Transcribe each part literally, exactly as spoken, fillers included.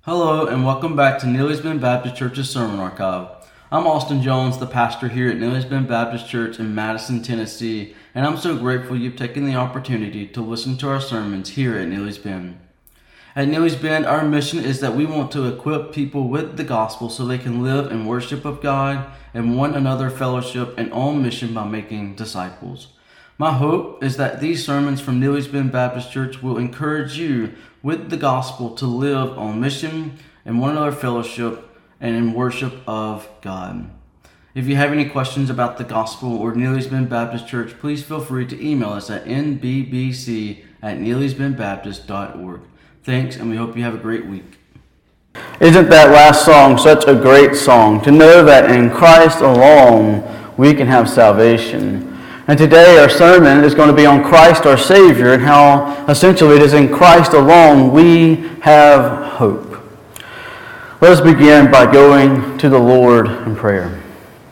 Hello and welcome back to Neely's Bend Baptist Church's Sermon Archive. I'm Austin Jones, the pastor here at Neely's Bend Baptist Church in Madison, Tennessee, and I'm so grateful you've taken the opportunity to listen to our sermons here at Neely's Bend. At Neely's Bend, our mission is that we want to equip people with the gospel so they can live in worship of God and one another fellowship and on mission by making disciples. My hope is that these sermons from Neely's Bend Baptist Church will encourage you with the gospel to live on mission and one another fellowship and in worship of God. If you have any questions about the gospel or Neely's Bend Baptist Church, please feel free to email us at n b b c at neelys bend baptist dot org. Thanks, and we hope you have a great week. Isn't that last song such a great song? To know that in Christ alone we can have salvation. And today our sermon is going to be on Christ our Savior and how essentially it is in Christ alone we have hope. Let us begin by going to the Lord in prayer.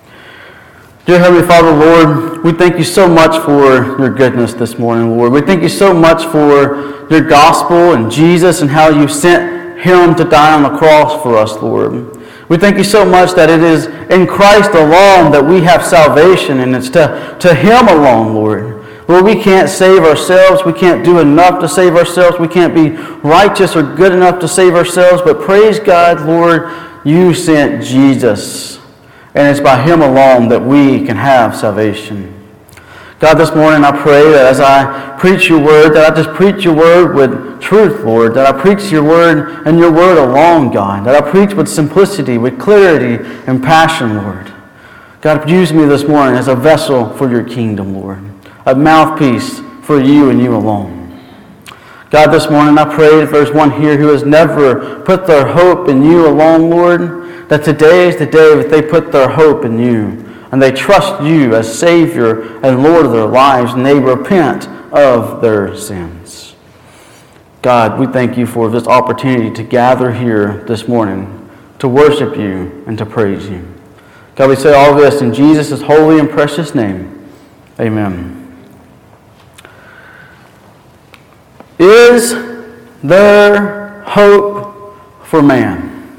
Dear Heavenly Father, Lord, we thank you so much for your goodness this morning, Lord. We thank you so much for your gospel and Jesus and how you sent him to die on the cross for us, Lord. We thank you so much that it is in Christ alone that we have salvation, and it's to, to him alone, Lord. Lord, we can't save ourselves. We can't do enough to save ourselves. We can't be righteous or good enough to save ourselves. But praise God, Lord, you sent Jesus. And it's by him alone that we can have salvation. God, this morning I pray that as I preach your word, that I just preach your word with truth, Lord. That I preach your word and your word alone, God. That I preach with simplicity, with clarity and passion, Lord. God, use me this morning as a vessel for your kingdom, Lord. A mouthpiece for you and you alone. God, this morning I pray if there's one here who has never put their hope in you alone, Lord, that today is the day that they put their hope in you. And they trust you as Savior and Lord of their lives, and they repent of their sins. God, we thank you for this opportunity to gather here this morning to worship you and to praise you. God, we say all this in Jesus' holy and precious name. Amen. Is there hope for man?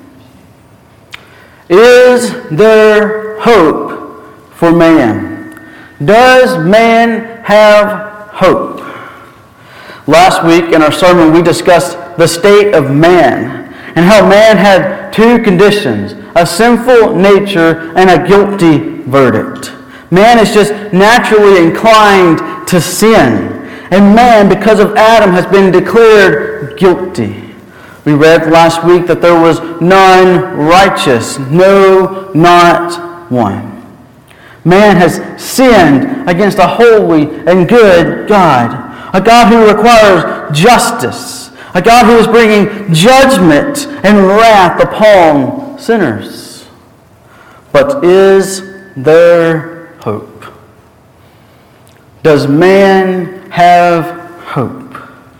Is there hope for man? Does man have hope? Last week in our sermon we discussed the state of man and how man had two conditions, a sinful nature and a guilty verdict. Man is just naturally inclined to sin, and man, because of Adam, has been declared guilty. We read last week that there was none righteous, no, not one. Man has sinned against a holy and good God, a God who requires justice, a God who is bringing judgment and wrath upon sinners. But is there hope? Does man have hope?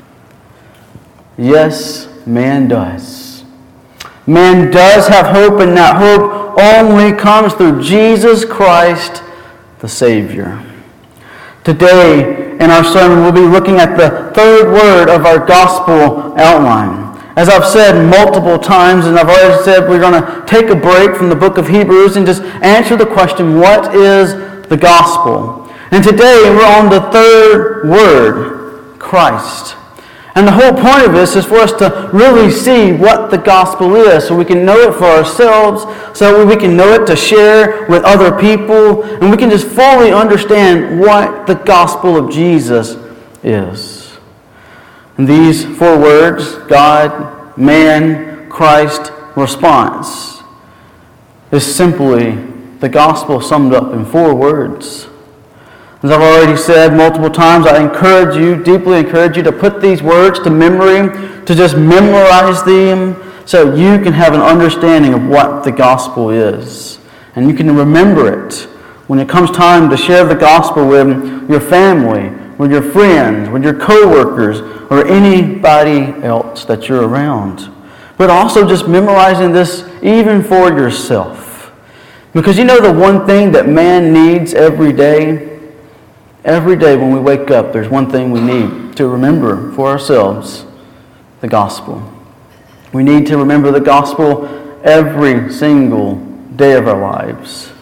Yes, man does. Man does have hope, and that hope only comes through Jesus Christ, the Savior. Today, in our sermon, we'll be looking at the third word of our gospel outline. As I've said multiple times, and I've already said, we're going to take a break from the book of Hebrews and just answer the question, what is the gospel? And today, we're on the third word, Christ. And the whole point of this is for us to really see what the gospel is so we can know it for ourselves, so we can know it to share with other people, and we can just fully understand what the gospel of Jesus is. And these four words, God, man, Christ, response, is simply the gospel summed up in four words. As I've already said multiple times, I encourage you, deeply encourage you to put these words to memory, to just memorize them so you can have an understanding of what the gospel is. And you can remember it when it comes time to share the gospel with your family, with your friends, with your coworkers, or anybody else that you're around. But also just memorizing this even for yourself. Because you know the one thing that man needs every day? Every day when we wake up, there's one thing we need to remember for ourselves, the gospel. We need to remember the gospel every single day of our lives.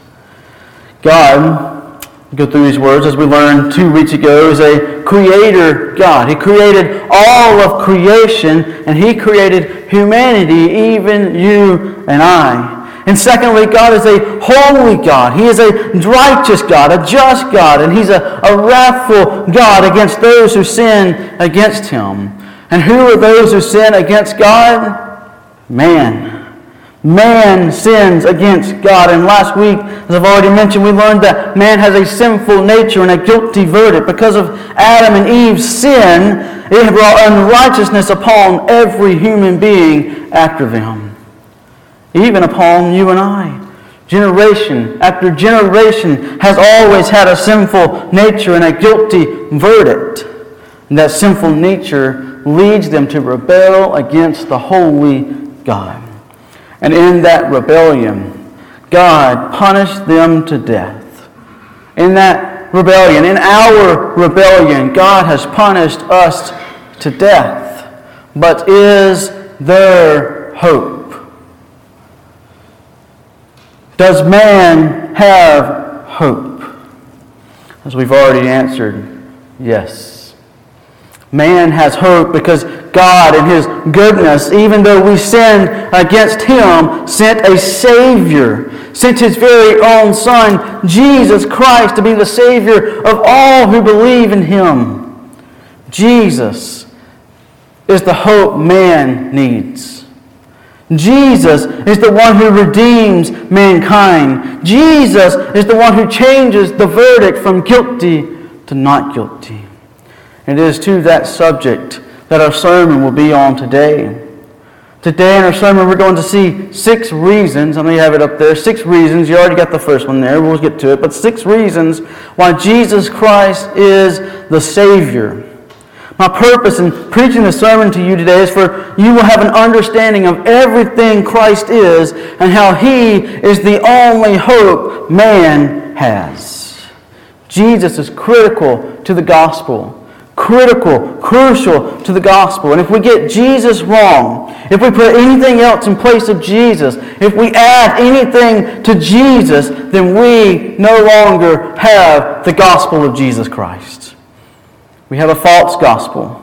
God, go through these words as we learned two weeks ago, is a creator God. He created all of creation, and He created humanity, even you and I. And secondly, God is a holy God. He is a righteous God, a just God, and He's a, a wrathful God against those who sin against Him. And who are those who sin against God? Man. Man sins against God. And last week, as I've already mentioned, we learned that man has a sinful nature and a guilty verdict. Because of Adam and Eve's sin, it brought unrighteousness upon every human being after them. Even upon you and I. Generation after generation has always had a sinful nature and a guilty verdict. And that sinful nature leads them to rebel against the holy God. And in that rebellion, God punished them to death. In that rebellion, in our rebellion, God has punished us to death. But is there hope? Does man have hope? As we've already answered, yes. Man has hope because God in His goodness, even though we sinned against Him, sent a Savior, sent His very own Son, Jesus Christ, to be the Savior of all who believe in Him. Jesus is the hope man needs. Jesus is the one who redeems mankind. Jesus is the one who changes the verdict from guilty to not guilty. And it is to that subject that our sermon will be on today. Today in our sermon we're going to see six reasons. I know you have it up there. Six reasons. You already got the first one there. We'll get to it. But six reasons why Jesus Christ is the Savior. My purpose in preaching the sermon to you today is for you will have an understanding of everything Christ is and how He is the only hope man has. Jesus is critical to the gospel. Critical, crucial to the gospel. And if we get Jesus wrong, if we put anything else in place of Jesus, if we add anything to Jesus, then we no longer have the gospel of Jesus Christ. We have a false gospel.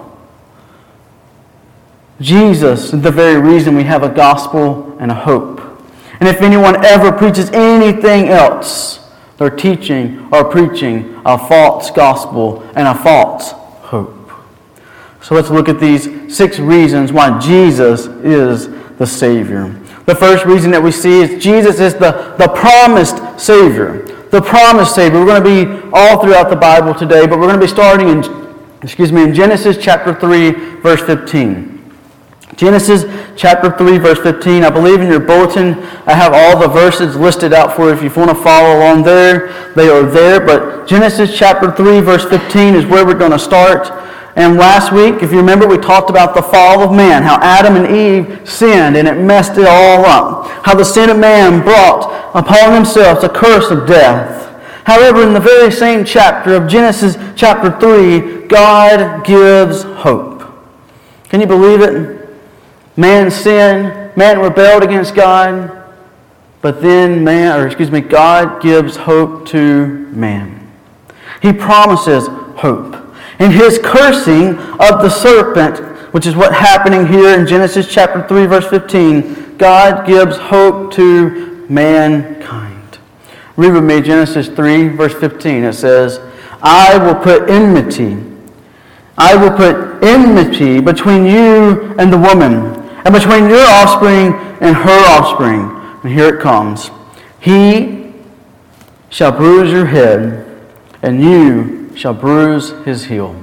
Jesus is the very reason we have a gospel and a hope. And if anyone ever preaches anything else, they're teaching or preaching a false gospel and a false hope. So let's look at these six reasons why Jesus is the Savior. The first reason that we see is Jesus is the, the promised Savior. The promised Savior. We're going to be all throughout the Bible today, but we're going to be starting in, excuse me, in Genesis chapter three, verse fifteen. Genesis chapter three, verse fifteen. I believe in your bulletin I have all the verses listed out for you. If you want to follow along there, they are there. But Genesis chapter three, verse fifteen is where we're going to start. And last week, if you remember, we talked about the fall of man, how Adam and Eve sinned and it messed it all up. How the sin of man brought upon themselves a curse of death. However, in the very same chapter of Genesis chapter three, God gives hope. Can you believe it? Man sinned, man rebelled against God, but then man, or excuse me, God gives hope to man. He promises hope. In His cursing of the serpent, which is what's happening here in Genesis chapter three, verse fifteen, God gives hope to mankind. Read with me Genesis three, verse fifteen. It says, I will put enmity. I will put enmity between you and the woman, and between your offspring and her offspring. And here it comes. He shall bruise your head, and you shall bruise his heel.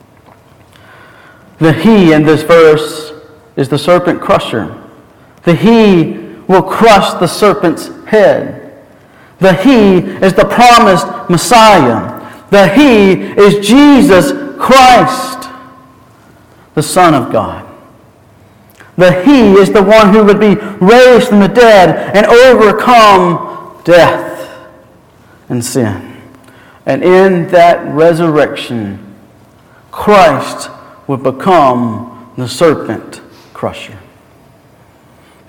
The he in this verse is the serpent crusher. The he will crush the serpent's head. The he is the promised Messiah. The he is Jesus Christ, the Son of God. The he is the one who would be raised from the dead and overcome death and sin. And in that resurrection, Christ would become the serpent crusher.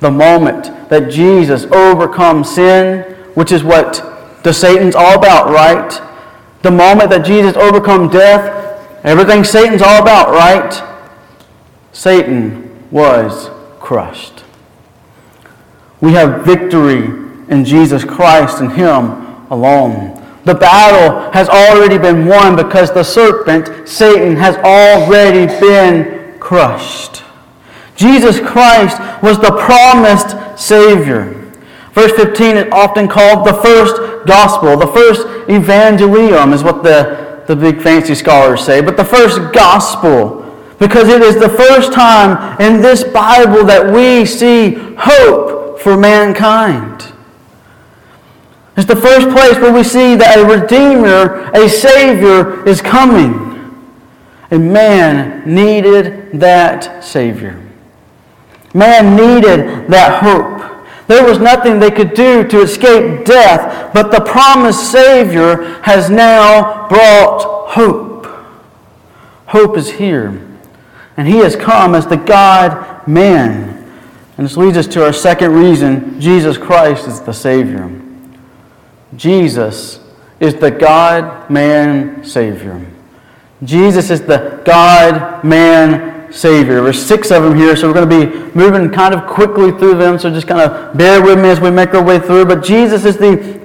The moment that Jesus overcomes sin, which is what the Satan's all about, right? The moment that Jesus overcomes death, everything Satan's all about, right? Satan was crushed. We have victory in Jesus Christ and Him alone. The battle has already been won because the serpent, Satan, has already been crushed. Jesus Christ was the promised Savior. Verse fifteen is often called the first gospel. The first evangelium is what the, the big fancy scholars say. But the first gospel, because it is the first time in this Bible that we see hope for mankind. It's the first place where we see that a Redeemer, a Savior is coming. And man needed that Savior. Man needed that hope. There was nothing they could do to escape death, but the promised Savior has now brought hope. Hope is here. And He has come as the God-man. And this leads us to our second reason: Jesus Christ is the Savior. Jesus is the God-man Savior. Jesus is the God-man Savior. There's six of them here, so we're going to be moving kind of quickly through them, so just kind of bear with me as we make our way through. But Jesus is the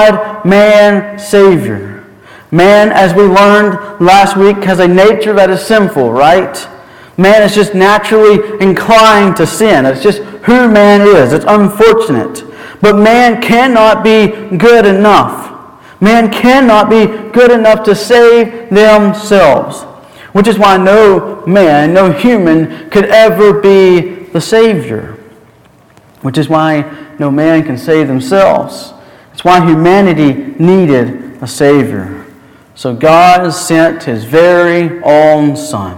God-man Savior. Man, as we learned last week, has a nature that is sinful, right? Man is just naturally inclined to sin. It's just who man is. It's unfortunate. But man cannot be good enough. Man cannot be good enough to save themselves. Which is why no man, no human could ever be the Savior. Which is why no man can save themselves. It's why humanity needed a Savior. So God sent His very own Son.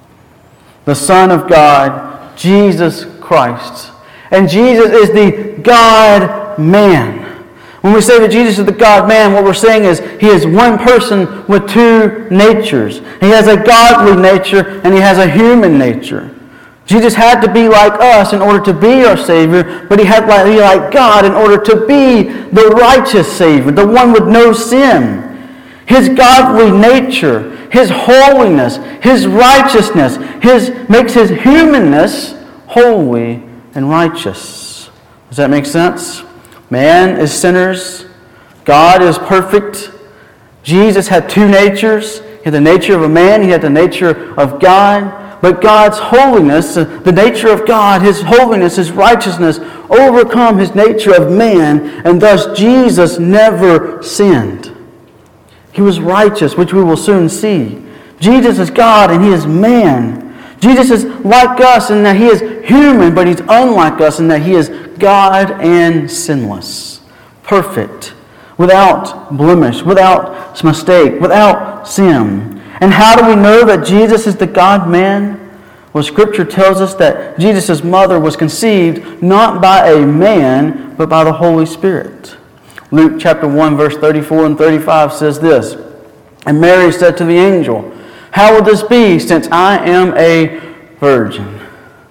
The Son of God, Jesus Christ. And Jesus is the God-man. When we say that Jesus is the God-man, what we're saying is He is one person with two natures. He has a godly nature and He has a human nature. Jesus had to be like us in order to be our Savior, but He had to be like God in order to be the righteous Savior, the one with no sin. His godly nature, His holiness, His righteousness, His makes His humanness holy and righteous. Does that make sense? Man is sinners. God is perfect. Jesus had two natures. He had the nature of a man. He had the nature of God. But God's holiness, the nature of God, His holiness, His righteousness, overcome His nature of man, and thus Jesus never sinned. He was righteous, which we will soon see. Jesus is God and He is man. Jesus is like us in that He is human, but He's unlike us in that He is God and sinless, perfect, without blemish, without mistake, without sin. And how do we know that Jesus is the God-man? Well, Scripture tells us that Jesus' mother was conceived not by a man, but by the Holy Spirit. Luke chapter one, verse thirty-four and thirty-five says this, "And Mary said to the angel, 'How will this be, since I am a virgin?'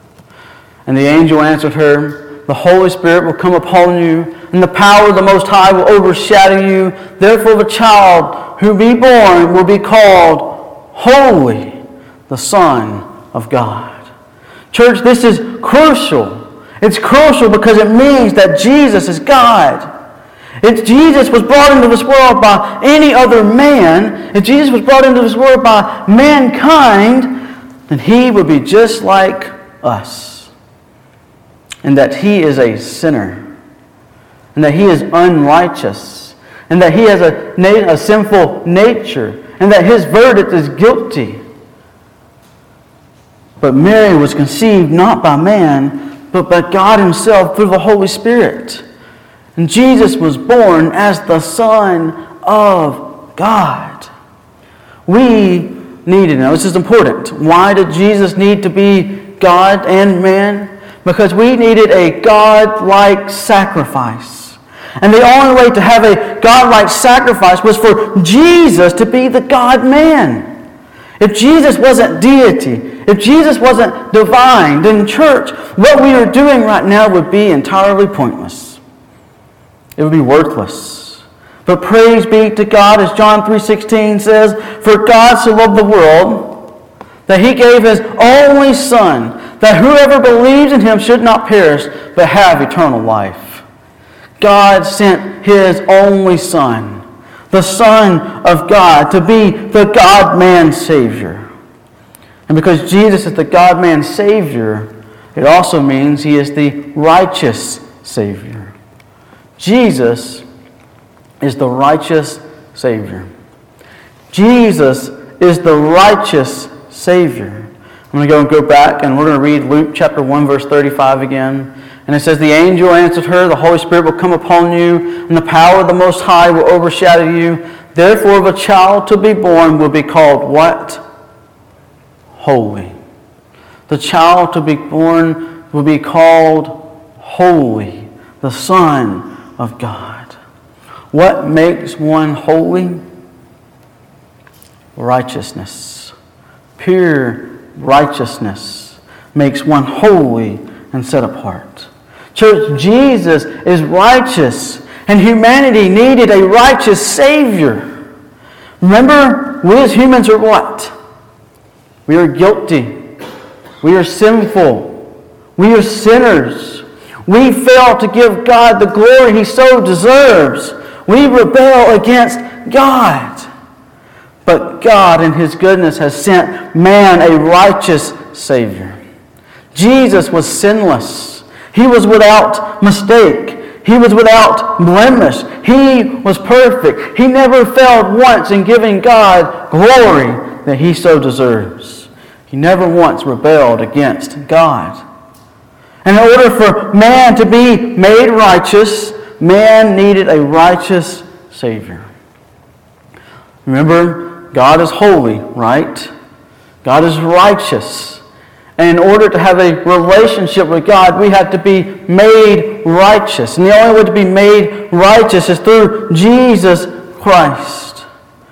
And the angel answered her, 'The Holy Spirit will come upon you, and the power of the Most High will overshadow you. Therefore the child who be born will be called Holy, the Son of God.'" Church, this is crucial. It's crucial because it means that Jesus is God. If Jesus was brought into this world by any other man, if Jesus was brought into this world by mankind, then He would be just like us. And that He is a sinner. And that He is unrighteous. And that He has a, a sinful nature. And that His verdict is guilty. But Mary was conceived not by man, but by God Himself through the Holy Spirit. And Jesus was born as the Son of God. We need to know, this is important. Why did Jesus need to be God and man? Because we needed a God-like sacrifice. And the only way to have a God-like sacrifice was for Jesus to be the God-man. If Jesus wasn't deity, if Jesus wasn't divine, then church, what we are doing right now would be entirely pointless. It would be worthless. But praise be to God, as John three sixteen says, for God so loved the world that he gave his only Son, that whoever believes in him should not perish, but have eternal life. God sent his only Son, the Son of God, to be the God-man Savior. And because Jesus is the God-man Savior, it also means he is the righteous Savior. Jesus is the righteous Savior. Jesus is the righteous Savior. I'm going to go and go back, and we're going to read Luke chapter one, verse thirty-five again. And it says, the angel answered her, the Holy Spirit will come upon you, and the power of the Most High will overshadow you. Therefore, the child to be born will be called what? Holy. The child to be born will be called holy, the Son of God. What makes one holy? Righteousness. Pure righteousness makes one holy and set apart. Church, Jesus is righteous, and humanity needed a righteous Savior. Remember, we as humans are what? We are guilty. We are sinful. We are sinners. We fail to give God the glory he so deserves. We rebel against God. But God in his goodness has sent man a righteous Savior. Jesus was sinless. He was without mistake. He was without blemish. He was perfect. He never failed once in giving God glory that he so deserves. He never once rebelled against God. And in order for man to be made righteous, man needed a righteous Savior. Remember, God is holy, right? God is righteous. And in order to have a relationship with God, we have to be made righteous. And the only way to be made righteous is through Jesus Christ.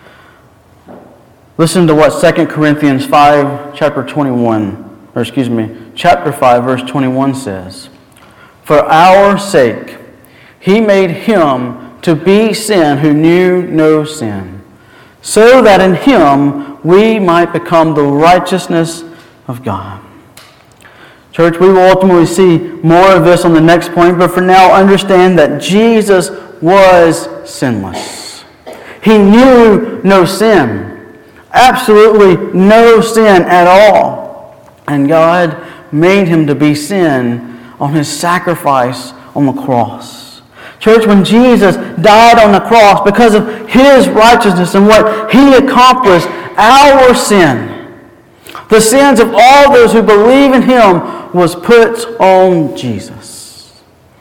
Listen to what Second Corinthians five, chapter twenty-one, or excuse me, chapter five, verse twenty-one says, for our sake, he made him to be sin who knew no sin, so that in him we might become the righteousness of God. Church, we will ultimately see more of this on the next point, but for now, understand that Jesus was sinless. He knew no sin. Absolutely no sin at all. And God made him to be sin on his sacrifice on the cross. Church, when Jesus died on the cross because of his righteousness and what he accomplished, our sin, the sins of all those who believe in him, was put on Jesus.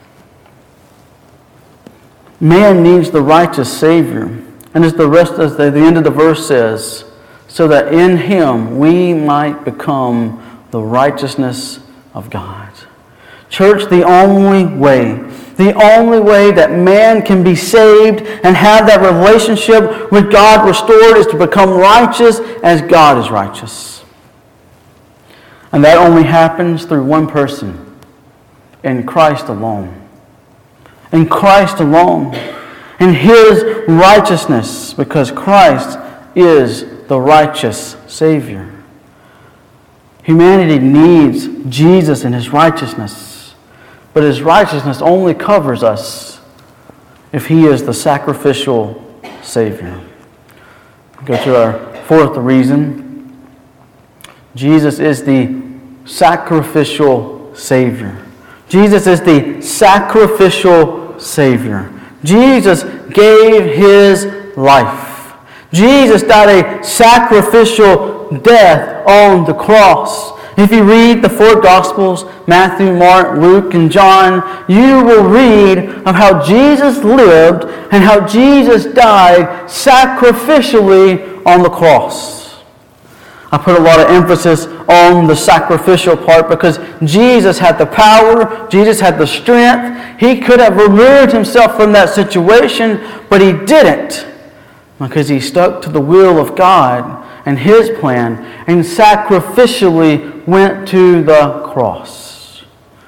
Man needs the righteous Savior. And as the rest of the, the end of the verse says, so that in him we might become the righteousness of God. Church, the only way, the only way that man can be saved and have that relationship with God restored is to become righteous as God is righteous. And that only happens through one person, in Christ alone. In Christ alone. In his righteousness, because Christ is the righteous Savior. Humanity needs Jesus and his righteousness, but his righteousness only covers us if he is the sacrificial Savior. Go to our fourth reason. Jesus is the sacrificial Savior. Jesus is the sacrificial Savior. Jesus gave his life. Jesus died a sacrificial death on the cross. If you read the four Gospels, Matthew, Mark, Luke, and John, you will read of how Jesus lived and how Jesus died sacrificially on the cross. I put a lot of emphasis on the sacrificial part because Jesus had the power, Jesus had the strength. He could have removed himself from that situation, but he didn't because he stuck to the will of God and His plan and sacrificially went to the cross.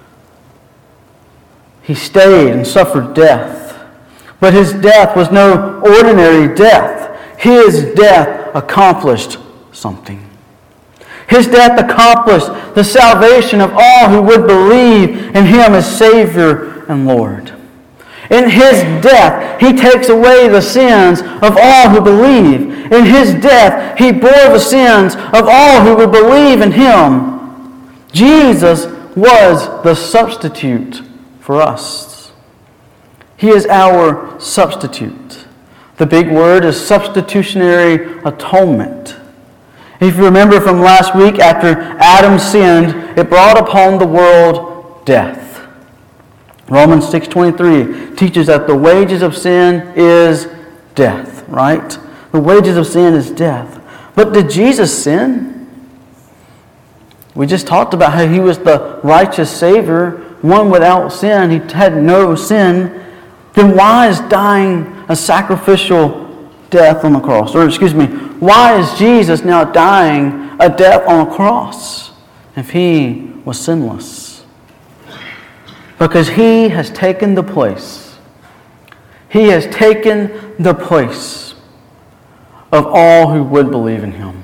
He stayed and suffered death. But His death was no ordinary death. His death accomplished something. His death accomplished the salvation of all who would believe in Him as Savior and Lord. In His death, He takes away the sins of all who believe. In His death, He bore the sins of all who would believe in Him. Jesus was the substitute for us. He is our substitute. The big word is substitutionary atonement. If you remember from last week, after Adam sinned, it brought upon the world death. Romans six twenty-three teaches that the wages of sin is death, right? The wages of sin is death. But did Jesus sin? We just talked about how He was the righteous Savior, one without sin. He had no sin. Then why is dying a sacrificial death on the cross? Or excuse me, why is Jesus now dying a death on a cross if He was sinless? Because He has taken the place. He has taken the place of all who would believe in Him.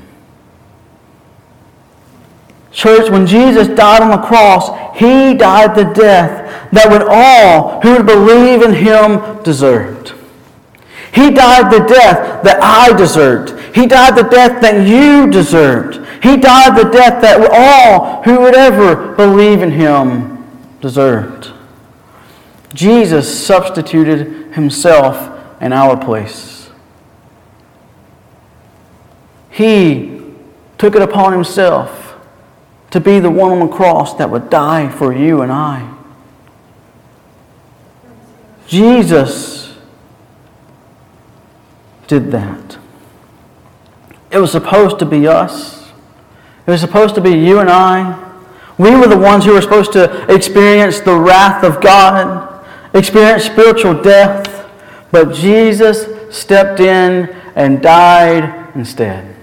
Church, when Jesus died on the cross, He died the death that would all who would believe in Him deserved. He died the death that I deserved. He died the death that you deserved. He died the death that all who would ever believe in Him deserved. Jesus substituted Himself in our place. He took it upon Himself to be the one on the cross that would die for you and I. Jesus did that. It was supposed to be us. It was supposed to be you and I. We were the ones who were supposed to experience the wrath of God, experience spiritual death, but Jesus stepped in and died instead.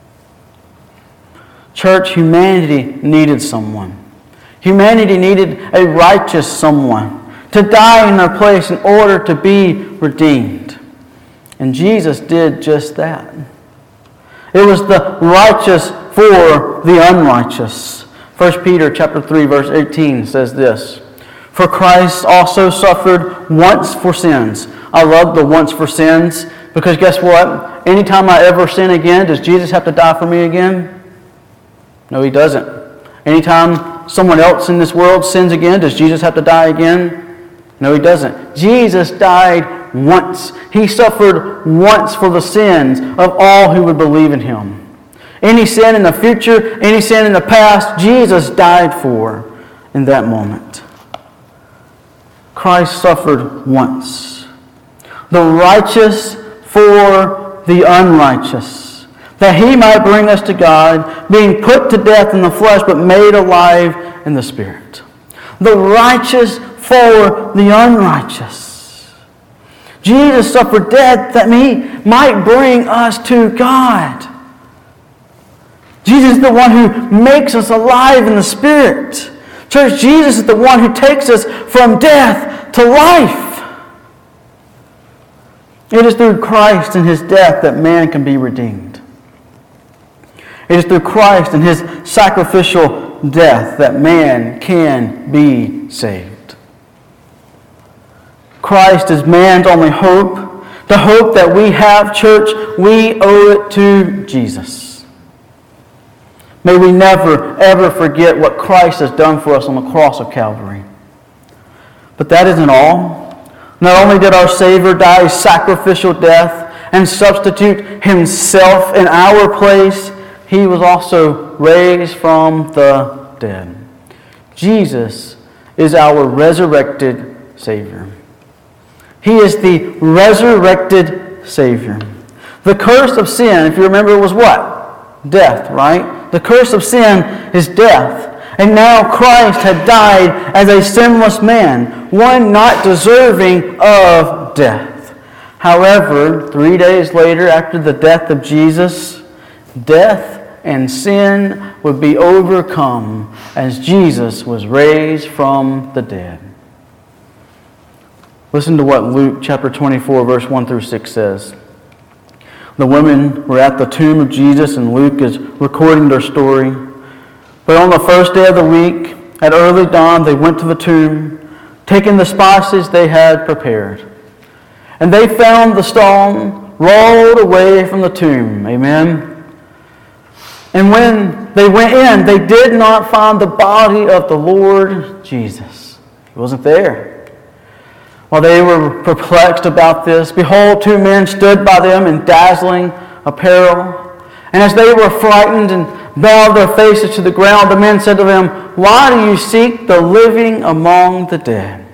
Church, humanity needed someone. Humanity needed a righteous someone to die in their place in order to be redeemed. And Jesus did just that. It was the righteous for the unrighteous. First Peter chapter three, verse eighteen says this, "For Christ also suffered once for sins." I love the once for sins because guess what? Anytime I ever sin again, does Jesus have to die for me again? No, He doesn't. Anytime someone else in this world sins again, does Jesus have to die again? No, He doesn't. Jesus died once. He suffered once for the sins of all who would believe in Him. Any sin in the future, any sin in the past, Jesus died for in that moment. Christ suffered once. The righteous for the unrighteous, that He might bring us to God, being put to death in the flesh, but made alive in the Spirit. The righteous for the unrighteous. Jesus suffered death that He might bring us to God. Jesus is the one who makes us alive in the Spirit. Church, Jesus is the one who takes us from death to life. It is through Christ and His death that man can be redeemed. It is through Christ and His sacrificial death that man can be saved. Christ is man's only hope. The hope that we have, church, we owe it to Jesus. May we never, ever forget what Christ has done for us on the cross of Calvary. But that isn't all. Not only did our Savior die a sacrificial death and substitute Himself in our place, He was also raised from the dead. Jesus is our resurrected Savior. He is the resurrected Savior. The curse of sin, if you remember, was what? Death, right? The curse of sin is death. And now Christ had died as a sinless man, one not deserving of death. However, three days later, after the death of Jesus, Death and sin would be overcome as Jesus was raised from the dead. Listen to what Luke chapter twenty-four, verse one through six says. The women were at the tomb of Jesus, and Luke is recording their story. But on the first day of the week, at early dawn, they went to the tomb, taking the spices they had prepared. And they found the stone rolled away from the tomb. Amen. And when they went in, they did not find the body of the Lord Jesus. He wasn't there. While they were perplexed about this, behold, two men stood by them in dazzling apparel. And as they were frightened and bowed their faces to the ground, the men said to them, "Why do you seek the living among the dead?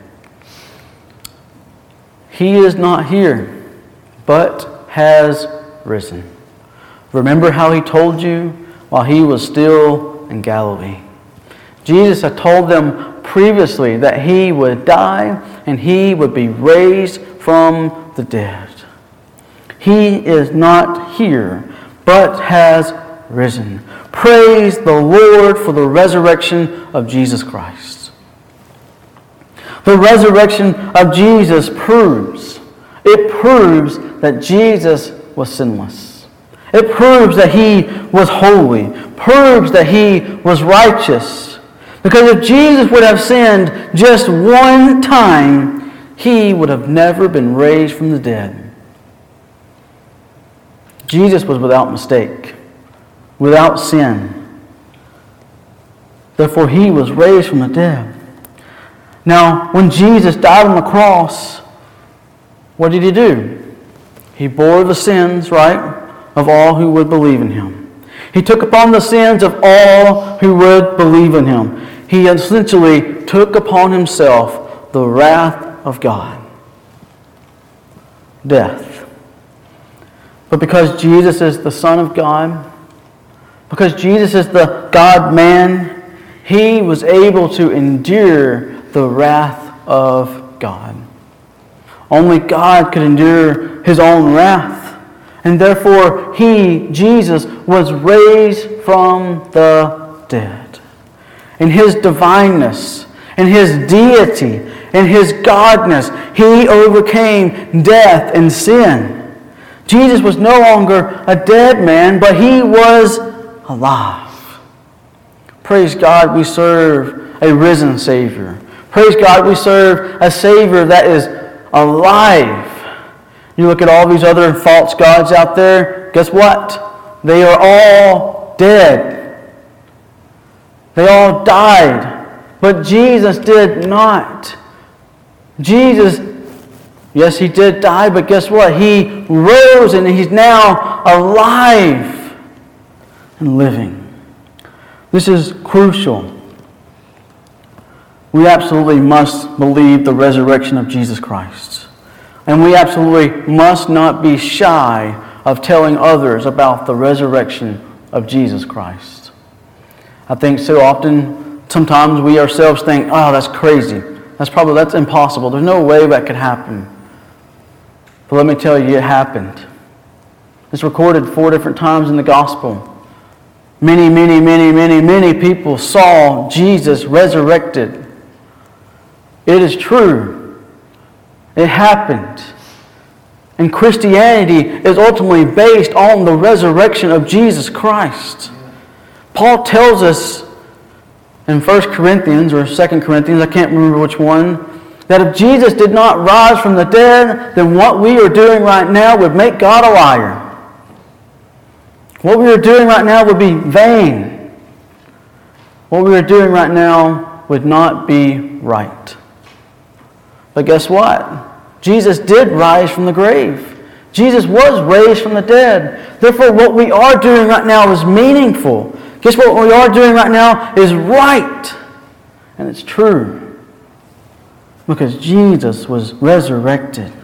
He is not here, but has risen. Remember how he told you while he was still in Galilee." Jesus had told them previously that he would die and he would be raised from the dead. He is not here, but has risen. Praise the Lord for the resurrection of Jesus Christ. The resurrection of Jesus proves, it proves that Jesus was sinless. It proves that he was holy, proves that he was righteous. Because if Jesus would have sinned just one time, he would have never been raised from the dead. Jesus was without mistake, without sin. Therefore, he was raised from the dead. Now, when Jesus died on the cross, what did he do? He bore the sins, right, of all who would believe in him. He took upon the sins of all who would believe in him. He essentially took upon himself the wrath of God. Death. But because Jesus is the Son of God, because Jesus is the God-man, he was able to endure the wrath of God. Only God could endure his own wrath. And therefore, he, Jesus, was raised from the dead. In his divineness, in his deity, in his godness, he overcame death and sin. Jesus was no longer a dead man, but he was alive. Praise God, we serve a risen Savior. Praise God, we serve a Savior that is alive. You look at all these other false gods out there, guess what? They are all dead. They all died. But Jesus did not. Jesus, yes, he did die, but guess what? He rose and he's now alive and living. This is crucial. We absolutely must believe the resurrection of Jesus Christ. And we absolutely must not be shy of telling others about the resurrection of Jesus Christ. I think so often, sometimes we ourselves think, oh, that's crazy. That's probably, that's impossible. There's no way that could happen. But let me tell you, it happened. It's recorded four different times in the gospel. Many, many, many, many, many people saw Jesus resurrected. It is true. It happened. And Christianity is ultimately based on the resurrection of Jesus Christ. Paul tells us in First Corinthians or Second Corinthians, I can't remember which one, that if Jesus did not rise from the dead, then what we are doing right now would make God a liar. What we are doing right now would be vain. What we are doing right now would not be right. But guess what? Jesus did rise from the grave. Jesus was raised from the dead. Therefore, what we are doing right now is meaningful. Guess what we are doing right now is right. And it's true. Because Jesus was resurrected.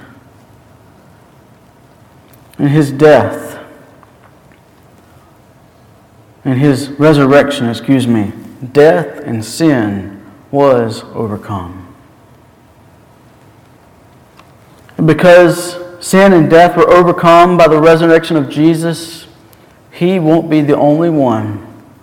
And his death, and his resurrection, excuse me, death and sin was overcome. And because sin and death were overcome by the resurrection of Jesus, he won't be the only one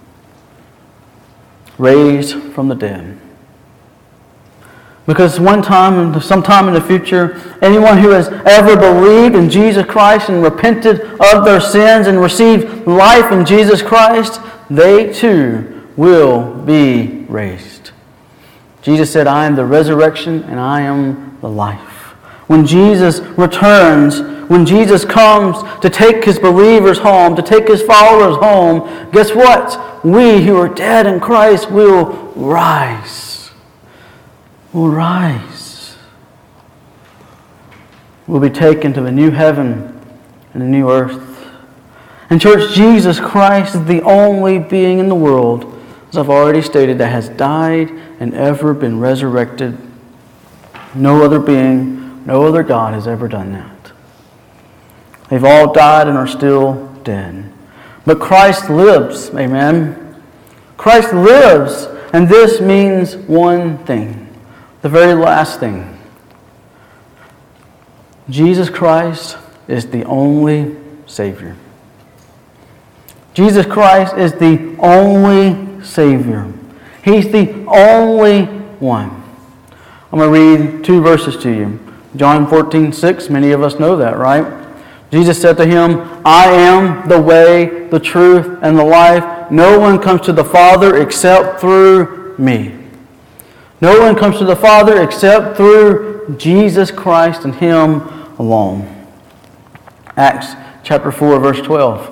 raised from the dead. Because one time, sometime in the future, anyone who has ever believed in Jesus Christ and repented of their sins and received life in Jesus Christ, they too will be raised. Jesus said, I am the resurrection and I am the life. When Jesus returns, when Jesus comes to take his believers home, to take his followers home, guess what? We who are dead in Christ will rise. Will rise. We'll be taken to the new heaven and the new earth. And church, Jesus Christ is the only being in the world, as I've already stated, that has died and ever been resurrected. No other being, no other God has ever done that. They've all died and are still dead. But Christ lives, amen? Christ lives, and this means one thing. The very last thing. Jesus Christ is the only Savior. Jesus Christ is the only Savior. He's the only one. I'm going to read two verses to you. John fourteen six, many of us know that, right? Jesus said to him, I am the way, the truth, and the life. No one comes to the Father except through me. No one comes to the Father except through Jesus Christ and Him alone. Acts chapter four, verse twelve.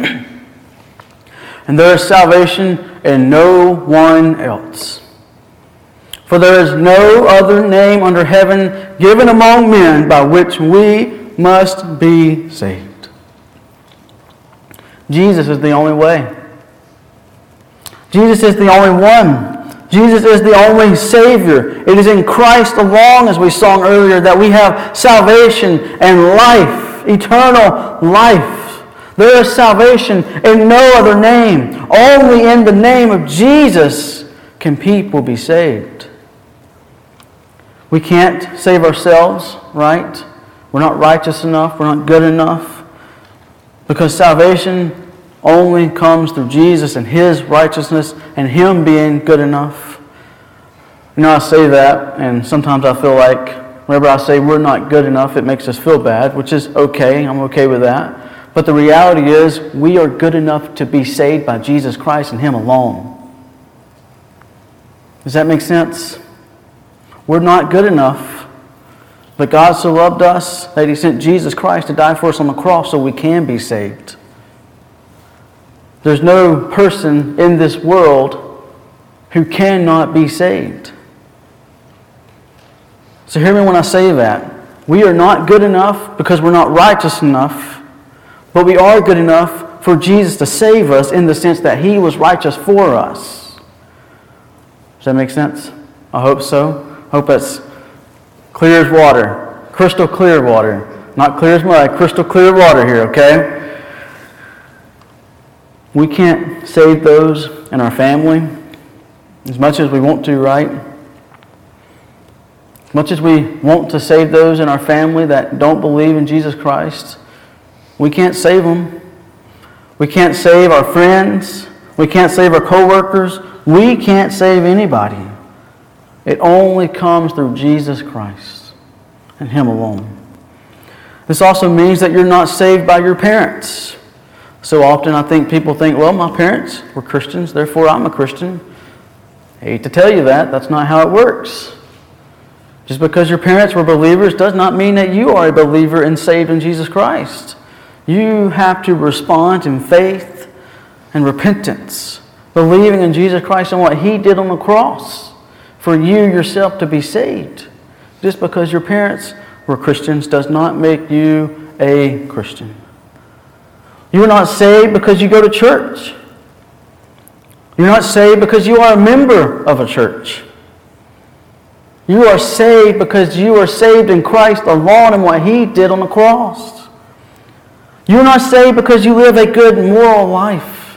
And there is salvation in no one else. For there is no other name under heaven given among men by which we must be saved. Jesus is the only way. Jesus is the only one. Jesus is the only Savior. It is in Christ alone, as we sang earlier, that we have salvation and life, eternal life. There is salvation in no other name. Only in the name of Jesus can people be saved. We can't save ourselves, right? We're not righteous enough. We're not good enough. Because salvation only comes through Jesus and His righteousness and Him being good enough. You know, I say that, and sometimes I feel like whenever I say we're not good enough, it makes us feel bad, which is okay. I'm okay with that. But the reality is, we are good enough to be saved by Jesus Christ and Him alone. Does that make sense? We're not good enough, but God so loved us that He sent Jesus Christ to die for us on the cross so we can be saved. There's no person in this world who cannot be saved. So hear me when I say that. We are not good enough because we're not righteous enough, but we are good enough for Jesus to save us in the sense that He was righteous for us. Does that make sense? I hope so. I hope that's clear as water. Crystal clear water. Not clear as mud, crystal clear water here, okay? We can't save those in our family as much as we want to, right? As much as we want to save those in our family that don't believe in Jesus Christ, we can't save them. We can't save our friends. We can't save our coworkers. We can't save anybody. It only comes through Jesus Christ and Him alone. This also means that you're not saved by your parents. So often I think people think, well, my parents were Christians, therefore I'm a Christian. I hate to tell you that. That's not how it works. Just because your parents were believers does not mean that you are a believer and saved in Jesus Christ. You have to respond in faith and repentance, believing in Jesus Christ and what He did on the cross for you yourself to be saved. Just because your parents were Christians does not make you a Christian. You are not saved because you go to church. You're not saved because you are a member of a church. You are saved because you are saved in Christ alone and what He did on the cross. You're not saved because you live a good moral life.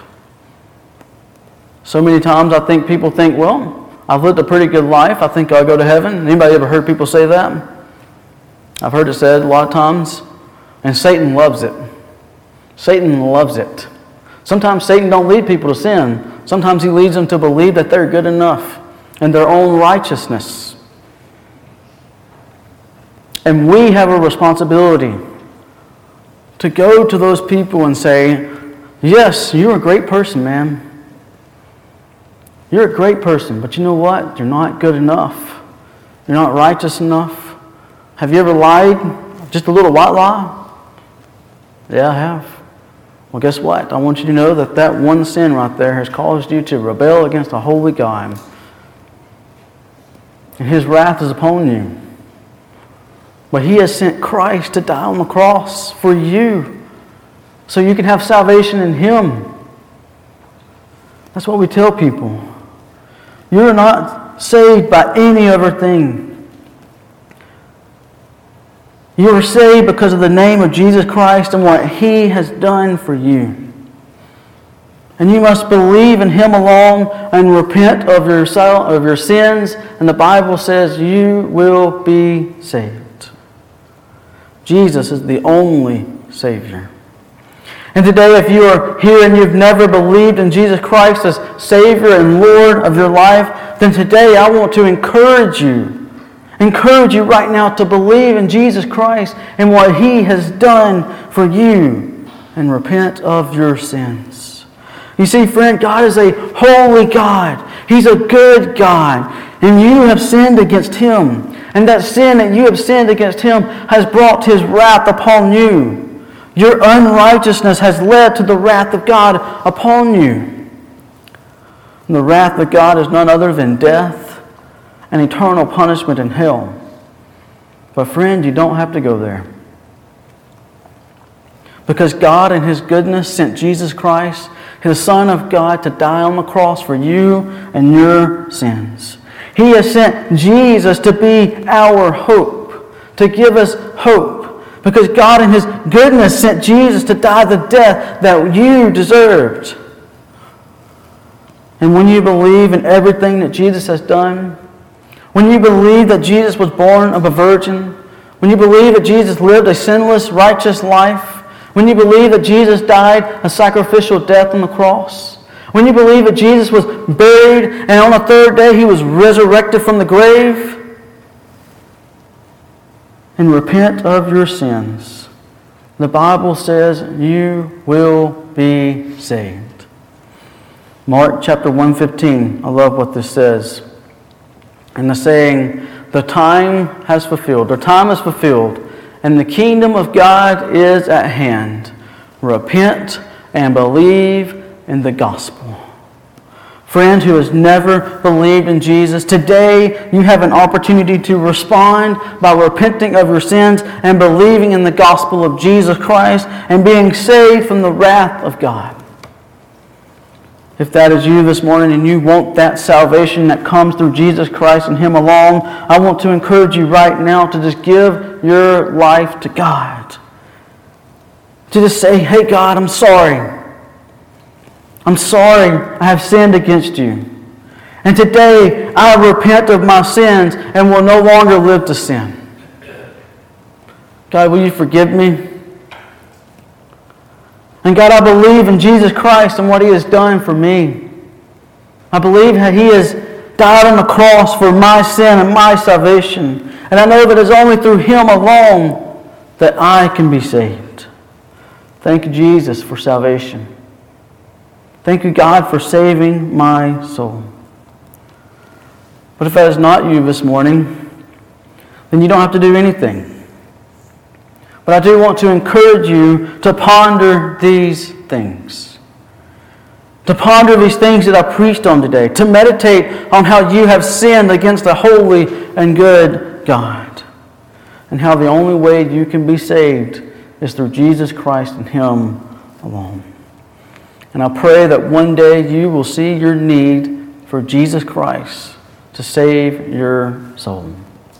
So many times I think people think, well, I've lived a pretty good life. I think I'll go to heaven. Anybody ever heard people say that? I've heard it said a lot of times. And Satan loves it. Satan loves it. Sometimes Satan don't lead people to sin. Sometimes he leads them to believe that they're good enough in their own righteousness. And we have a responsibility to go to those people and say, yes, you're a great person, man. You're a great person, but you know what? You're not good enough. You're not righteous enough. Have you ever lied? Just a little white lie? Yeah, I have. Well, guess what? I want you to know that that one sin right there has caused you to rebel against a holy God. And His wrath is upon you. But He has sent Christ to die on the cross for you, so you can have salvation in Him. That's what we tell people. You're not saved by any other thing. You are saved because of the name of Jesus Christ and what He has done for you. And you must believe in Him alone and repent of your, of your sins. And the Bible says you will be saved. Jesus is the only Savior. And today, if you are here and you've never believed in Jesus Christ as Savior and Lord of your life, then today I want to encourage you, encourage you right now to believe in Jesus Christ and what He has done for you and repent of your sins. You see, friend, God is a holy God. He's a good God. And you have sinned against Him. And that sin that you have sinned against Him has brought His wrath upon you. Your unrighteousness has led to the wrath of God upon you. And the wrath of God is none other than death and eternal punishment in hell. But friend, you don't have to go there. Because God in His goodness sent Jesus Christ, His Son of God, to die on the cross for you and your sins. He has sent Jesus to be our hope, to give us hope. Because God in His goodness sent Jesus to die the death that you deserved. And when you believe in everything that Jesus has done, when you believe that Jesus was born of a virgin, when you believe that Jesus lived a sinless, righteous life, when you believe that Jesus died a sacrificial death on the cross, when you believe that Jesus was buried and on the third day He was resurrected from the grave, and repent of your sins, the Bible says you will be saved. Mark chapter one fifteen, I love what this says. And the saying, the time has fulfilled, the time is fulfilled, and the kingdom of God is at hand. Repent and believe in the gospel. Friend who has never believed in Jesus, today you have an opportunity to respond by repenting of your sins and believing in the gospel of Jesus Christ and being saved from the wrath of God. If that is you this morning and you want that salvation that comes through Jesus Christ and Him alone, I want to encourage you right now to just give your life to God. To just say, hey God, I'm sorry. I'm sorry I have sinned against you. And today I repent of my sins and will no longer live to sin. God, will you forgive me? And God, I believe in Jesus Christ and what He has done for me. I believe that He has died on the cross for my sin and my salvation. And I know that it's only through Him alone that I can be saved. Thank you, Jesus, for salvation. Thank you, God, for saving my soul. But if that is not you this morning, then you don't have to do anything. But I do want to encourage you to ponder these things. To ponder these things that I preached on today. To meditate on how you have sinned against a holy and good God. And how the only way you can be saved is through Jesus Christ and Him alone. And I pray that one day you will see your need for Jesus Christ to save your soul.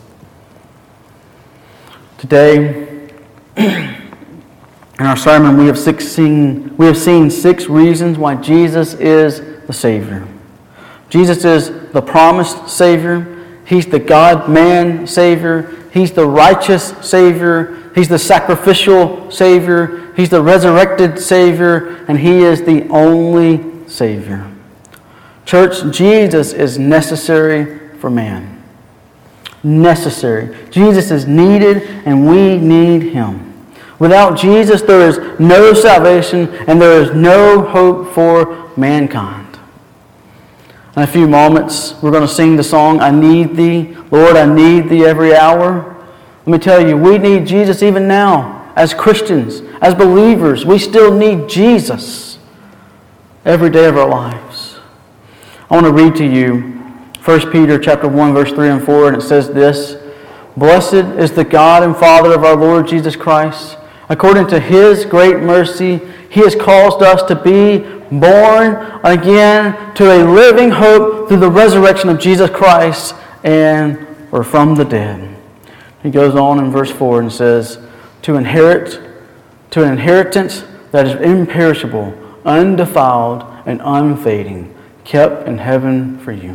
Today, in our sermon, we have, sixteen, we have seen six reasons why Jesus is the Savior. Jesus is the promised Savior. He's the God-man Savior. He's the righteous Savior. He's the sacrificial Savior. He's the resurrected Savior, and He is the only Savior. Church, Jesus is necessary for man. Necessary. Jesus is needed, and we need Him. Without Jesus, there is no salvation, and there is no hope for mankind. In a few moments, we're going to sing the song, I Need Thee. Lord, I need Thee every hour. Let me tell you, we need Jesus even now. As Christians, as believers, we still need Jesus every day of our lives. I want to read to you First Peter chapter one, verse three and four, and it says this, Blessed is the God and Father of our Lord Jesus Christ. According to His great mercy, He has caused us to be born again to a living hope through the resurrection of Jesus Christ and we're from the dead. He goes on in verse four and says, To inherit, to an inheritance that is imperishable, undefiled, and unfading, kept in heaven for you.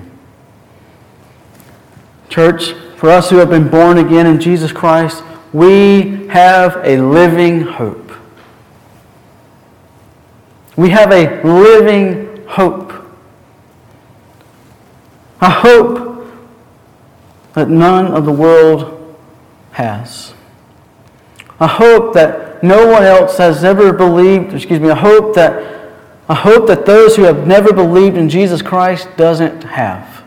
Church, for us who have been born again in Jesus Christ, we have a living hope. We have a living hope. A hope that none of the world has. A hope that no one else has ever believed, excuse me, a hope that a hope that those who have never believed in Jesus Christ doesn't have.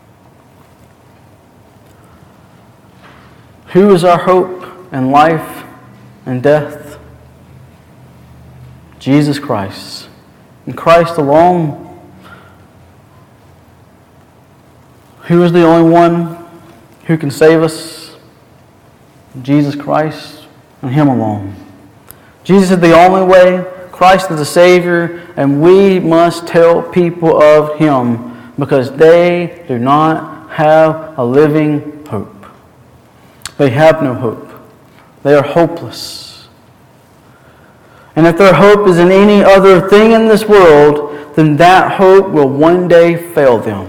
Who is our hope in life and death? Jesus Christ. And Christ alone. Who is the only one who can save us? Jesus Christ and Him alone. Jesus is the only way. Christ is the Savior. And we must tell people of Him because they do not have a living hope. They have no hope. They are hopeless. And if their hope is in any other thing in this world, then that hope will one day fail them.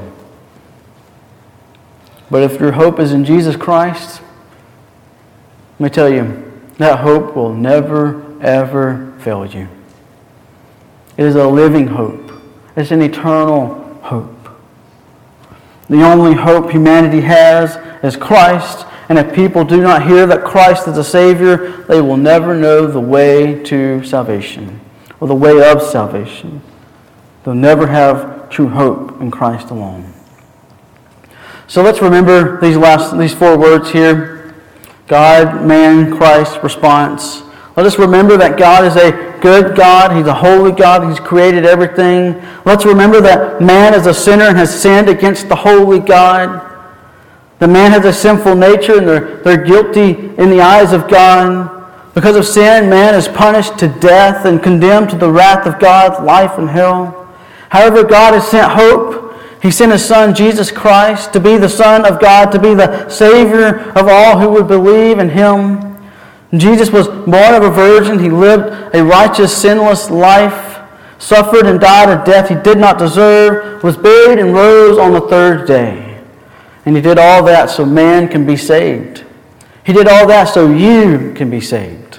But if your hope is in Jesus Christ, let me tell you, that hope will never, ever fail you. It is a living hope. It's an eternal hope. The only hope humanity has is Christ. And if people do not hear that Christ is the Savior, they will never know the way to salvation or the way of salvation. They'll never have true hope in Christ alone. So let's remember these last these four words here. God, man, Christ, response. Let us remember that God is a good God. He's a holy God. He's created everything. Let's remember that man is a sinner and has sinned against the holy God. The man has a sinful nature and they're, they're guilty in the eyes of God. Because of sin, man is punished to death and condemned to the wrath of God, life and hell. However, God has sent hope. He sent His Son, Jesus Christ, to be the Son of God, to be the Savior of all who would believe in Him. Jesus was born of a virgin. He lived a righteous, sinless life, suffered and died a death He did not deserve, was buried and rose on the third day. And He did all that so man can be saved. He did all that so you can be saved.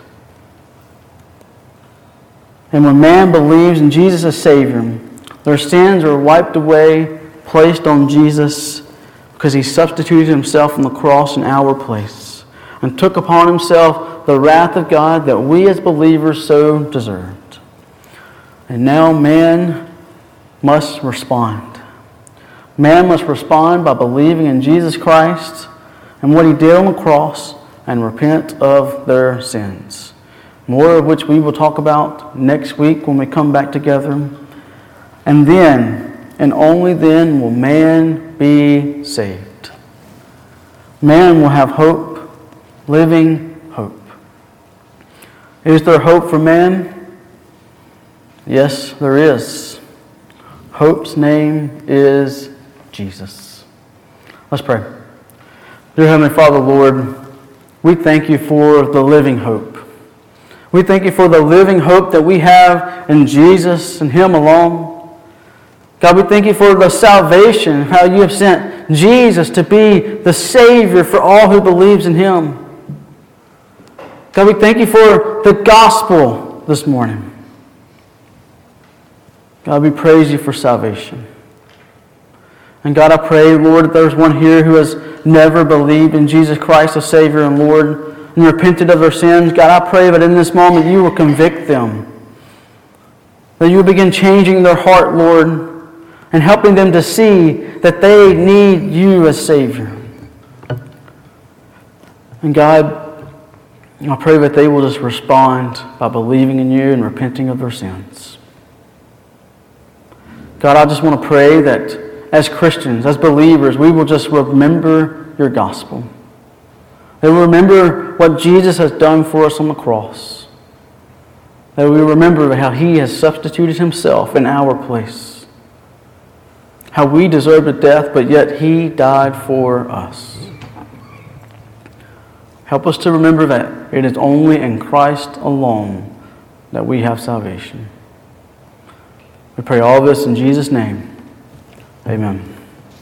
And when man believes in Jesus as Savior, their sins are wiped away, placed on Jesus, because He substituted Himself on the cross in our place and took upon Himself the wrath of God that we as believers so deserved. And now man must respond. Man must respond by believing in Jesus Christ and what He did on the cross and repent of their sins. More of which we will talk about next week when we come back together. And then, and only then, will man be saved. Man will have hope, living hope. Is there hope for man? Yes, there is. Hope's name is Jesus. Let's pray. Dear Heavenly Father, Lord, we thank You for the living hope. We thank You for the living hope that we have in Jesus and Him alone. God, we thank You for the salvation, how You have sent Jesus to be the Savior for all who believes in Him. God, we thank You for the gospel this morning. God, we praise you for salvation. And God, I pray, Lord, if there's one here who has never believed in Jesus Christ as Savior and Lord and repented of their sins, God, I pray that in this moment you will convict them. That you will begin changing their heart, Lord, and helping them to see that they need you as Savior. And God, I pray that they will just respond by believing in you and repenting of their sins. God, I just want to pray that as Christians, as believers, we will just remember your gospel. That we remember what Jesus has done for us on the cross. That we remember how he has substituted himself in our place. How we deserved a death, but yet he died for us. Help us to remember that it is only in Christ alone that we have salvation. We pray all this in Jesus' name. Amen.